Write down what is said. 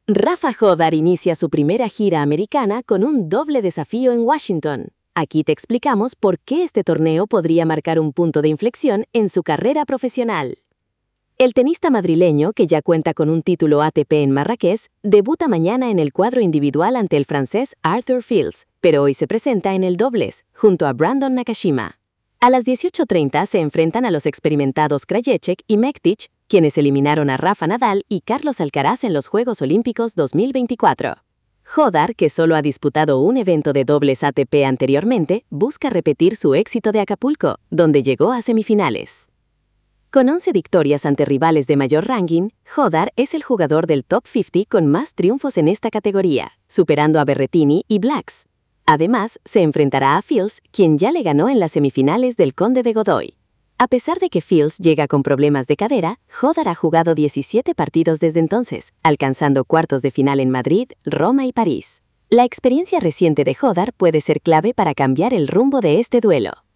Rafa Jodar inicia su primera gira americana con un doble desafío en Washington. Aquí te explicamos por qué este torneo podría marcar un punto de inflexión en su carrera profesional. El tenista madrileño, que ya cuenta con un título ATP en Marrakech, debuta mañana en el cuadro individual ante el francés Arthur Fils, pero hoy se presenta en el dobles, junto a Brandon Nakashima. A las 18:30 se enfrentan a los experimentados Krajicek y Mektic, quienes eliminaron a Rafa Nadal y Carlos Alcaraz en los Juegos Olímpicos 2024. Jodar, que solo ha disputado un evento de dobles ATP anteriormente, busca repetir su éxito de Acapulco, donde llegó a semifinales. Con 11 victorias ante rivales de mayor ranking, Jodar es el jugador del top 50 con más triunfos en esta categoría, superando a Berrettini y Blacks. Además, se enfrentará a Fils, quien ya le ganó en las semifinales del Conde de Godoy. A pesar de que Fils llega con problemas de cadera, Jodar ha jugado 17 partidos desde entonces, alcanzando cuartos de final en Madrid, Roma y París. La experiencia reciente de Jodar puede ser clave para cambiar el rumbo de este duelo.